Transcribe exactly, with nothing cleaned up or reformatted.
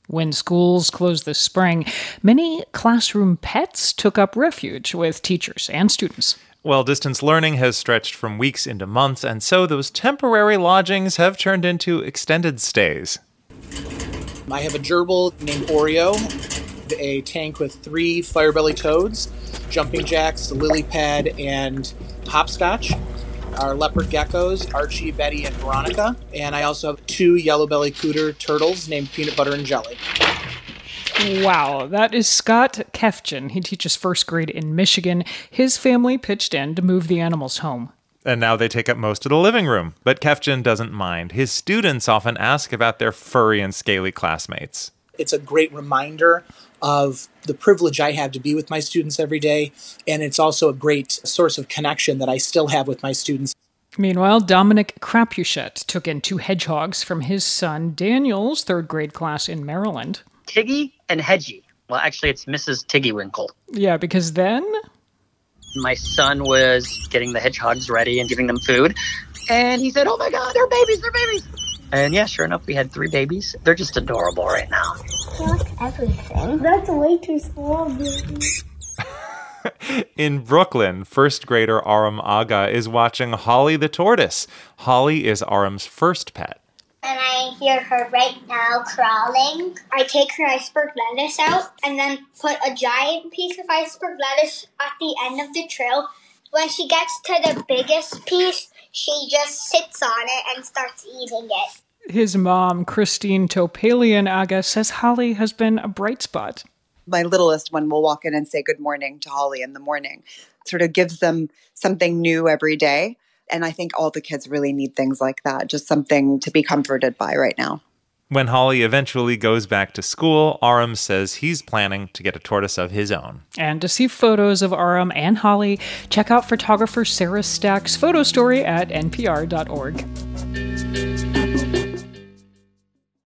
When schools closed this spring, many classroom pets took up refuge with teachers and students. Well, distance learning has stretched from weeks into months, and so those temporary lodgings have turned into extended stays. I have a gerbil named Oreo, a tank with three firebelly toads, jumping jacks, lily pad, and hopscotch. Our leopard geckos, Archie, Betty, and Veronica. And I also have two yellow-belly cooter turtles named Peanut Butter and Jelly. Wow, that is Scott Kefgen. He teaches first grade in Michigan. His family pitched in to move the animals home. And now they take up most of the living room. But Kefgen doesn't mind. His students often ask about their furry and scaly classmates. It's a great reminder of the privilege I have to be with my students every day. And it's also a great source of connection that I still have with my students. Meanwhile, Dominic Crapuchet took in two hedgehogs from his son Daniel's third grade class in Maryland. Tiggy and Hedgie. Well, actually, it's Missus Tiggywinkle. Yeah, because then my son was getting the hedgehogs ready and giving them food. And he said, oh my God, they're babies, they're babies. And yeah, sure enough, we had three babies. They're just adorable right now. They like everything. That's way too small, baby. In Brooklyn, first grader Aram Aga is watching Holly the tortoise. Holly is Aram's first pet. And I hear her right now crawling. I take her iceberg lettuce out and then put a giant piece of iceberg lettuce at the end of the trail. When she gets to the biggest piece, she just sits on it and starts eating it. His mom, Christine Topalian Aga, says Holly has been a bright spot. My littlest one will walk in and say good morning to Holly in the morning. Sort of gives them something new every day. And I think all the kids really need things like that, just something to be comforted by right now. When Holly eventually goes back to school, Aram says he's planning to get a tortoise of his own. And to see photos of Aram and Holly, check out photographer Sarah Stack's photo story at N P R dot org.